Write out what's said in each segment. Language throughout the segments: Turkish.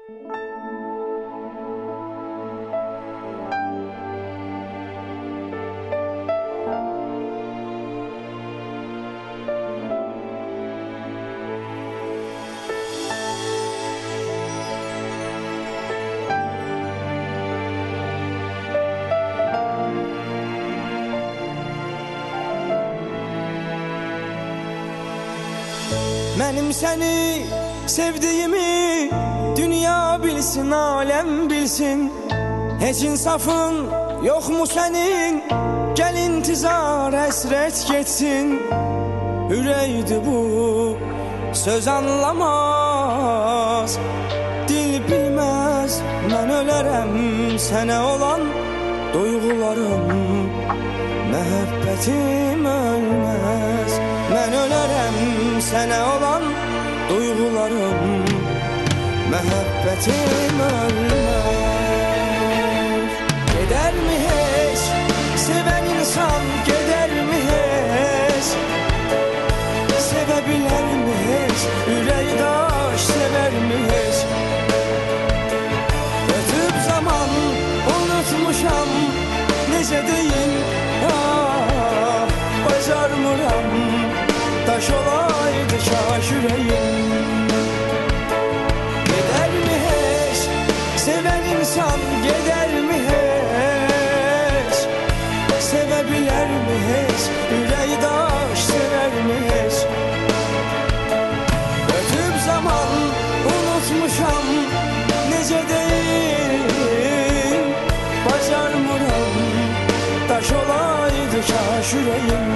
Benim seni sevdiğimi dünya bilsin, alem bilsin. Hiç insafın yok mu senin? Gel intizar esret geçsin. Üreydi bu söz anlamaz, dil bilmez. Ben ölerem sana olan duygularım, muhabbetim ölmez. Ben ölerem sana olan duygularım, muhabbetim ölmez. Gider mi hiç seven insan, gider mi hiç? Sevebilir mi hiç? Üreydaş sever mi hiç? Ötüp zaman unutmuşam, nece deyin ah, bacarmıram. Taş olaydı kaş yüreğim. Gider mi hiç seven insan, gider mi hiç? Sevebilir mi hiç? Üreydaş sever mi hiç? Ötüp zaman unutmuşam, nece değil bacarmıram. Taş olaydı kaş yüreğim.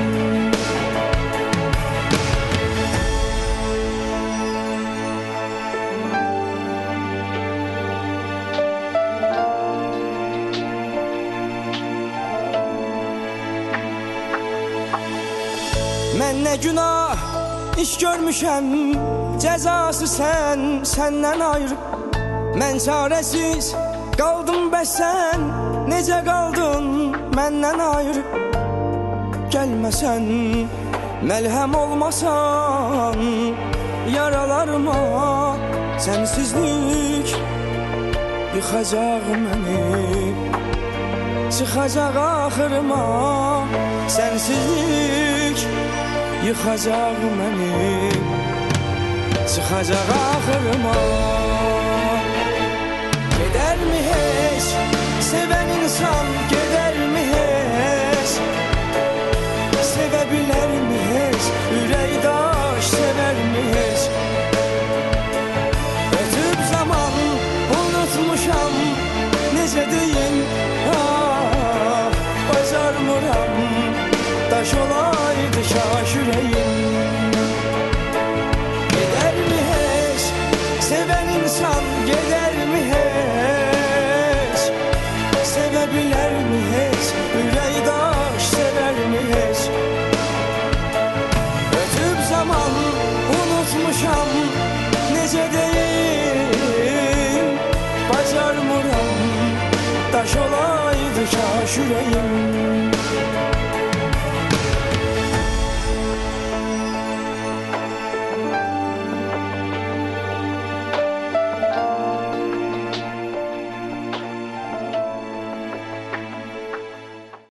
Ben ne günah iş görmüşəm, cezası sen, senden ayrı. Ben çaresiz kaldım bəs sen, necə kaldın menden ayrı. Gelmesen, melhem olmasan yaralarıma, sensizlik yıkacak beni. Çıkacak ahırıma, sensizlik yıkacak beni. Çıkacak ahırıma. Gider mi hiç seven insan, gider mi hiç? Sevebilir mi hiç? Üreydaş sever mi hiç? Ötüp zaman unutmuşam, nece deyin ah, bacarmıram. Taş olaydı kaş yüreğim. Gider mi hiç seven insan, gider mi hiç? Sevebilir mi hiç? Üreydaş sever mi hiç? Ötüp zaman unutmuşam, nece değil bacarmıram. Taş olaydı kaş yüreğim.